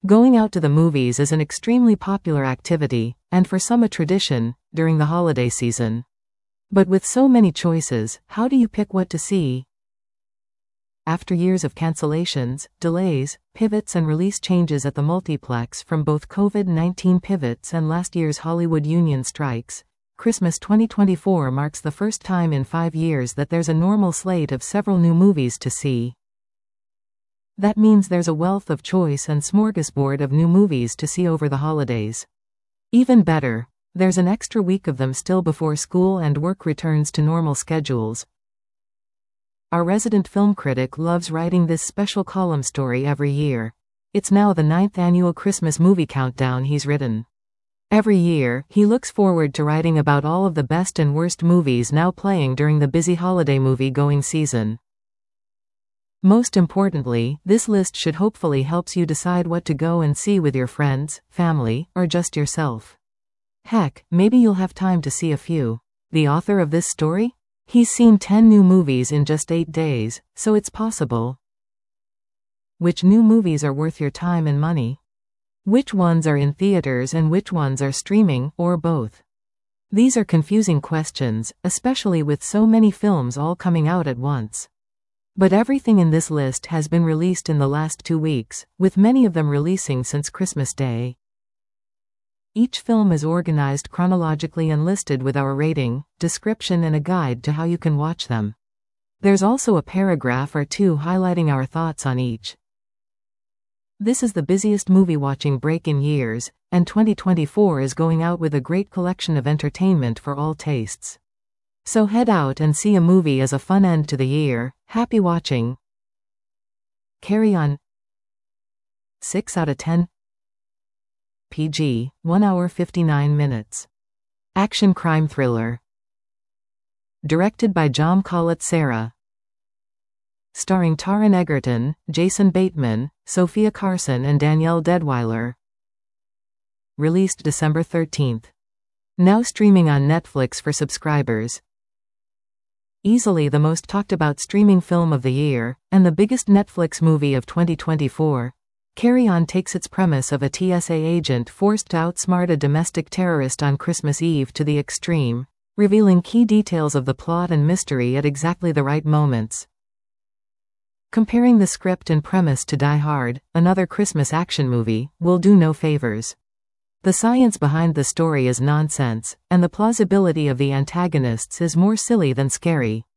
Going out to the movies is an extremely popular activity, and for some a tradition, during the holiday season. But with so many choices, how do you pick what to see? After years of cancellations, delays, pivots and release changes at the multiplex from both COVID-19 pivots and last year's Hollywood union strikes, Christmas 2024 marks the first time in 5 years that there's a normal slate of several new movies to see. That means there's a wealth of choice and smorgasbord of new movies to see over the holidays. Even better, there's an extra week of them still before school and work returns to normal schedules. Our resident film critic loves writing this special column story every year. It's now the 9th annual Christmas movie countdown he's written. Every year, he looks forward to writing about all of the best and worst movies now playing during the busy holiday movie-going season. Most importantly, this list should hopefully helps you decide what to go and see with your friends, family, or just yourself. Heck, maybe you'll have time to see a few. The author of this story? He's seen 10 new movies in just 8 days, so it's possible. Which new movies are worth your time and money? Which ones are in theaters and which ones are streaming, or both? These are confusing questions, especially with so many films all coming out at once. But everything in this list has been released in the last 2 weeks, with many of them releasing since Christmas Day. Each film is organized chronologically and listed with our rating, description and a guide to how you can watch them. There's also a paragraph or two highlighting our thoughts on each. This is the busiest movie-watching break in years, and 2024 is going out with a great collection of entertainment for all tastes. So head out and see a movie as a fun end to the year. Happy watching. Carry On. 6 out of 10. PG, 1 hour 59 minutes. Action crime thriller. Directed by Jaume Collet-Serra. Starring Taron Egerton, Jason Bateman, Sofia Carson and Danielle Deadwyler. Released December 13th. Now streaming on Netflix for subscribers. Easily the most talked about streaming film of the year, and the biggest Netflix movie of 2024, Carry On takes its premise of a TSA agent forced to outsmart a domestic terrorist on Christmas Eve to the extreme, revealing key details of the plot and mystery at exactly the right moments. Comparing the script and premise to Die Hard, another Christmas action movie, will do no favors. The science behind the story is nonsense, and the plausibility of the antagonists is more silly than scary.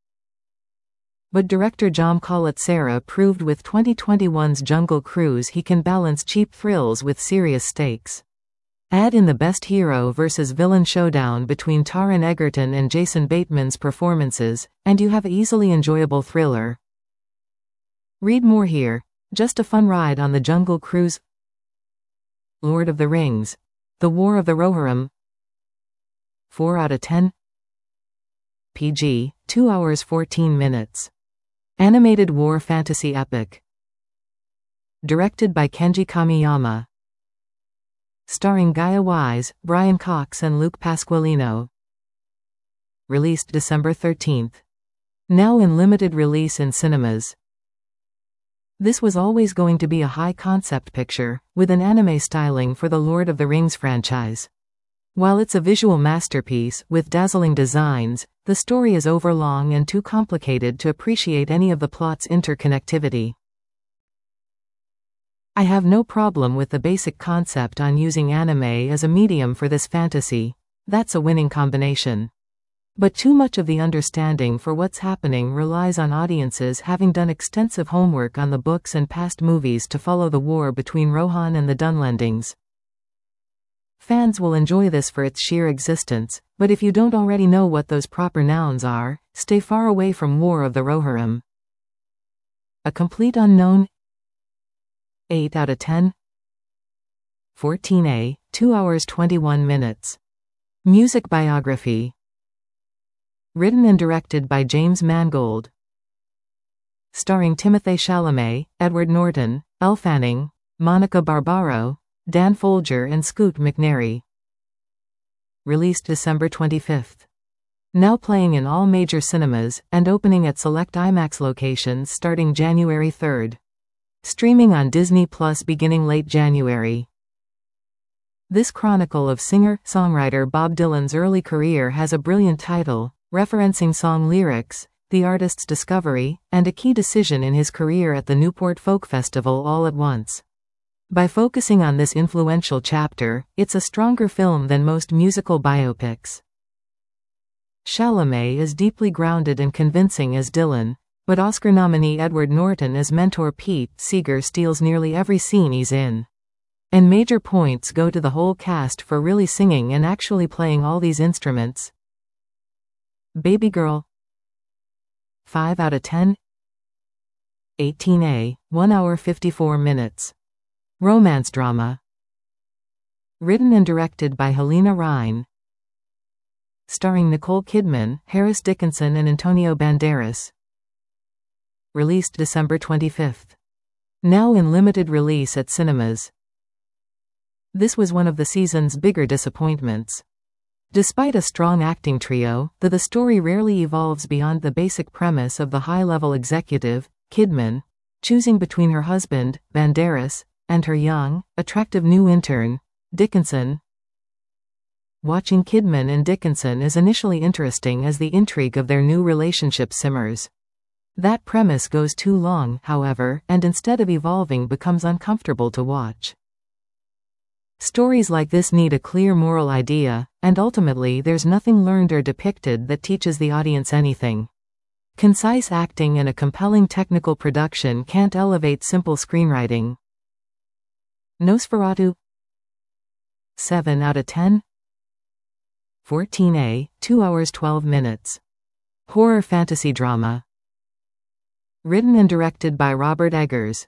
But director Jaume Collet-Serra proved with 2021's Jungle Cruise he can balance cheap thrills with serious stakes. Add in the best hero versus villain showdown between Taron Egerton and Jason Bateman's performances, and you have an easily enjoyable thriller. Read more here. Just a fun ride on the Jungle Cruise. Lord of the Rings. The War of the Rohirrim. 4 out of 10. PG, 2 hours 14 minutes. Animated war fantasy epic. Directed by Kenji Kamiyama. Starring Gaia Wise, Brian Cox and Luke Pasqualino. Released December 13th. Now in limited release in cinemas. This was always going to be a high-concept picture, with an anime styling for the Lord of the Rings franchise. While it's a visual masterpiece, with dazzling designs, the story is overlong and too complicated to appreciate any of the plot's interconnectivity. I have no problem with the basic concept on using anime as a medium for this fantasy. That's a winning combination. But too much of the understanding for what's happening relies on audiences having done extensive homework on the books and past movies to follow the war between Rohan and the Dunlendings. Fans will enjoy this for its sheer existence, but if you don't already know what those proper nouns are, stay far away from War of the Rohirrim. A complete unknown. 8 out of 10. 14A, 2 hours 21 minutes. Music biography. Written and directed by James Mangold. Starring Timothée Chalamet, Edward Norton, Elle Fanning, Monica Barbaro, Dan Folger and Scoot McNairy. Released December 25th. Now playing in all major cinemas, and opening at select IMAX locations starting January 3rd. Streaming on Disney Plus beginning late January. This chronicle of singer-songwriter Bob Dylan's early career has a brilliant title, referencing song lyrics, the artist's discovery, and a key decision in his career at the Newport Folk Festival all at once. By focusing on this influential chapter, it's a stronger film than most musical biopics. Chalamet is deeply grounded and convincing as Dylan, but Oscar nominee Edward Norton as mentor Pete Seeger steals nearly every scene he's in. And major points go to the whole cast for really singing and actually playing all these instruments. Baby Girl. 5 out of 10. 18A, 1 hour 54 minutes. Romance drama. Written and directed by Helena Rhine. Starring Nicole Kidman, Harris Dickinson and Antonio Banderas. Released December 25. Now in limited release at cinemas. This was one of the season's bigger disappointments. Despite a strong acting trio, the story rarely evolves beyond the basic premise of the high-level executive, Kidman, choosing between her husband, Banderas, and her young, attractive new intern, Dickinson. Watching Kidman and Dickinson is initially interesting as the intrigue of their new relationship simmers. That premise goes too long, however, and instead of evolving becomes uncomfortable to watch. Stories like this need a clear moral idea, and ultimately there's nothing learned or depicted that teaches the audience anything. Concise acting and a compelling technical production can't elevate simple screenwriting. Nosferatu. 7 out of 10. 14A, 2 hours 12 minutes. Horror fantasy drama. Written and directed by Robert Eggers.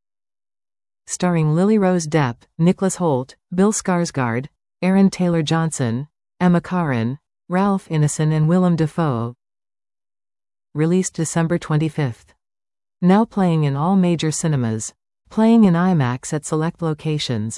Starring Lily Rose Depp, Nicholas Hoult, Bill Skarsgård, Aaron Taylor Johnson, Emma Corrin, Ralph Ineson and Willem Dafoe. Released December 25. Now playing in all major cinemas. Playing in IMAX at select locations.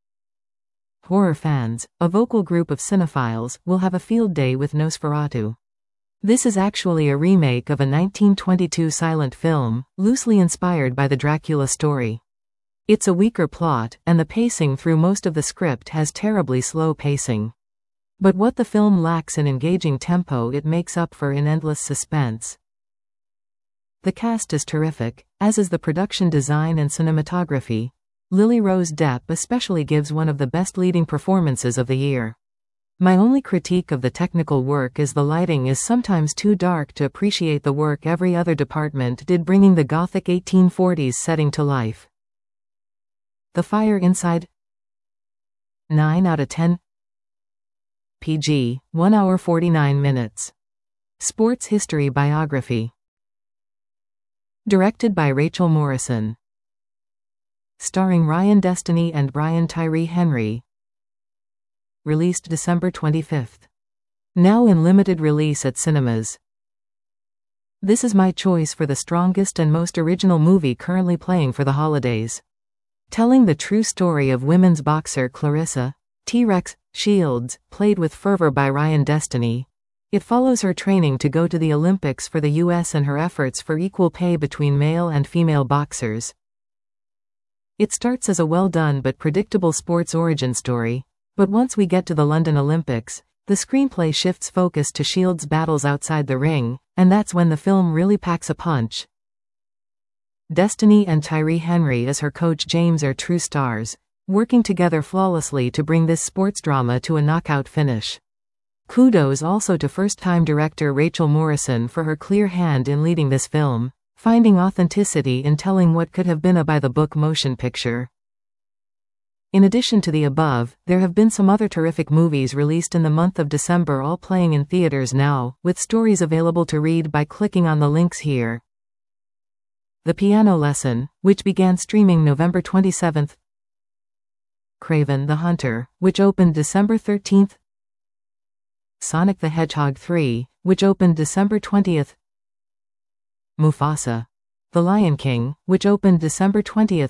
Horror fans, a vocal group of cinephiles, will have a field day with Nosferatu. This is actually a remake of a 1922 silent film, loosely inspired by the Dracula story. It's a weaker plot, and the pacing through most of the script has terribly slow pacing. But what the film lacks in engaging tempo it makes up for in endless suspense. The cast is terrific, as is the production design and cinematography. Lily Rose Depp especially gives one of the best leading performances of the year. My only critique of the technical work is the lighting is sometimes too dark to appreciate the work every other department did, bringing the gothic 1840s setting to life. The Fire Inside. 9 out of 10. PG, 1 hour 49 minutes. Sports history biography. Directed by Rachel Morrison. Starring Ryan Destiny and Brian Tyree Henry. Released December 25. Now in limited release at cinemas. This is my choice for the strongest and most original movie currently playing for the holidays. Telling the true story of women's boxer Clarissa T-Rex Shields, played with fervor by Ryan Destiny. It follows her training to go to the Olympics for the U.S. and her efforts for equal pay between male and female boxers. It starts as a well-done but predictable sports origin story, but once we get to the London Olympics, the screenplay shifts focus to Shields' battles outside the ring, and that's when the film really packs a punch. Destiny and Tyree Henry as her coach James are true stars, working together flawlessly to bring this sports drama to a knockout finish. Kudos also to first-time director Rachel Morrison for her clear hand in leading this film, finding authenticity in telling what could have been a by-the-book motion picture. In addition to the above, there have been some other terrific movies released in the month of December, all playing in theaters now, with stories available to read by clicking on the links here. The Piano Lesson, which began streaming November 27. Kraven the Hunter, which opened December 13. Sonic the Hedgehog 3, which opened December 20. Mufasa: The Lion King, which opened December 20.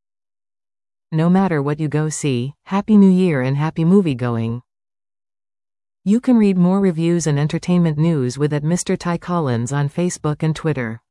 No matter what you go see, Happy New Year and happy movie-going. You can read more reviews and entertainment news with @Mr. Ty Collins on Facebook and Twitter.